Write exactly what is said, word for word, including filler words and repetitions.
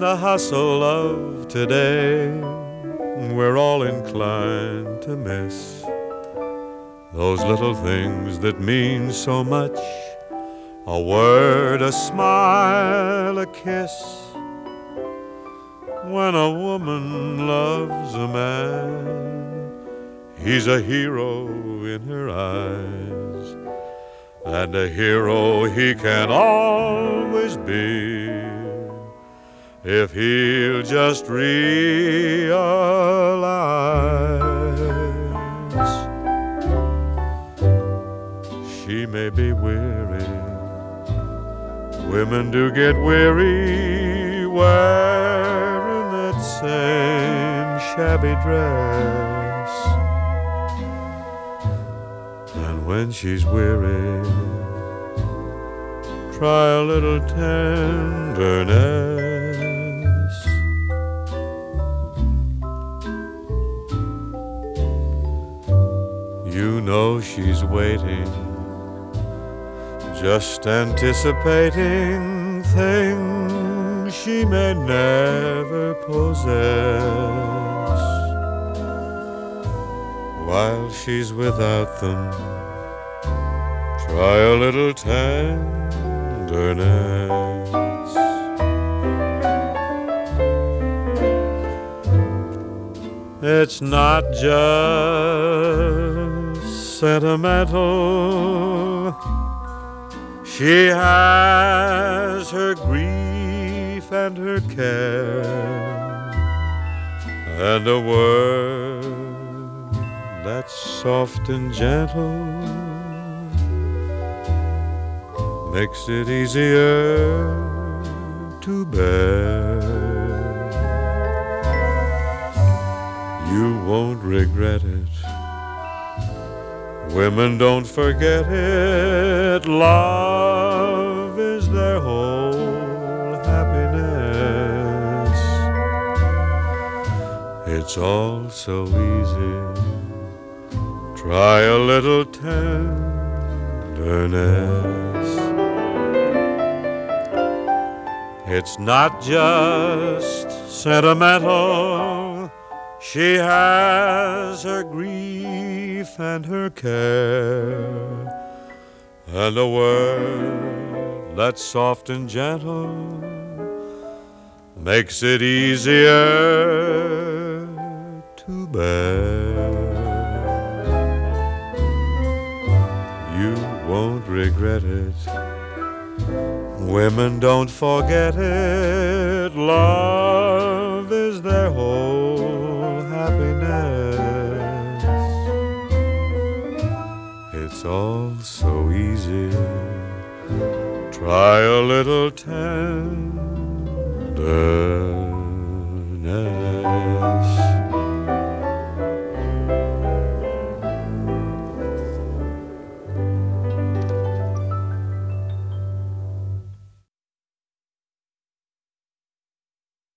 the hustle of today, we're all inclined to miss those little things that mean so much. A word, a smile, a kiss. When a woman loves a man, he's a hero in her eyes, and a hero he can always be if he'll just realize. She may be weary, women do get weary wearing that same shabby dress. And when she's weary, try a little tenderness. You know she's waiting, just anticipating things she may never possess. While she's without them, try a little tenderness. It's not just sentimental. She has her grief and her care, and a word that's soft and gentle makes it easier to bear. You won't regret it. Women don't forget it. Love is their whole happiness. It's all so easy. Try a little tenderness. It's not just sentimental. She has her grief and her care, and a word that's soft and gentle makes it easier to bear. You won't regret it. Women don't forget it. Love is their whole happiness. It's all so easy. Try a little tenderness.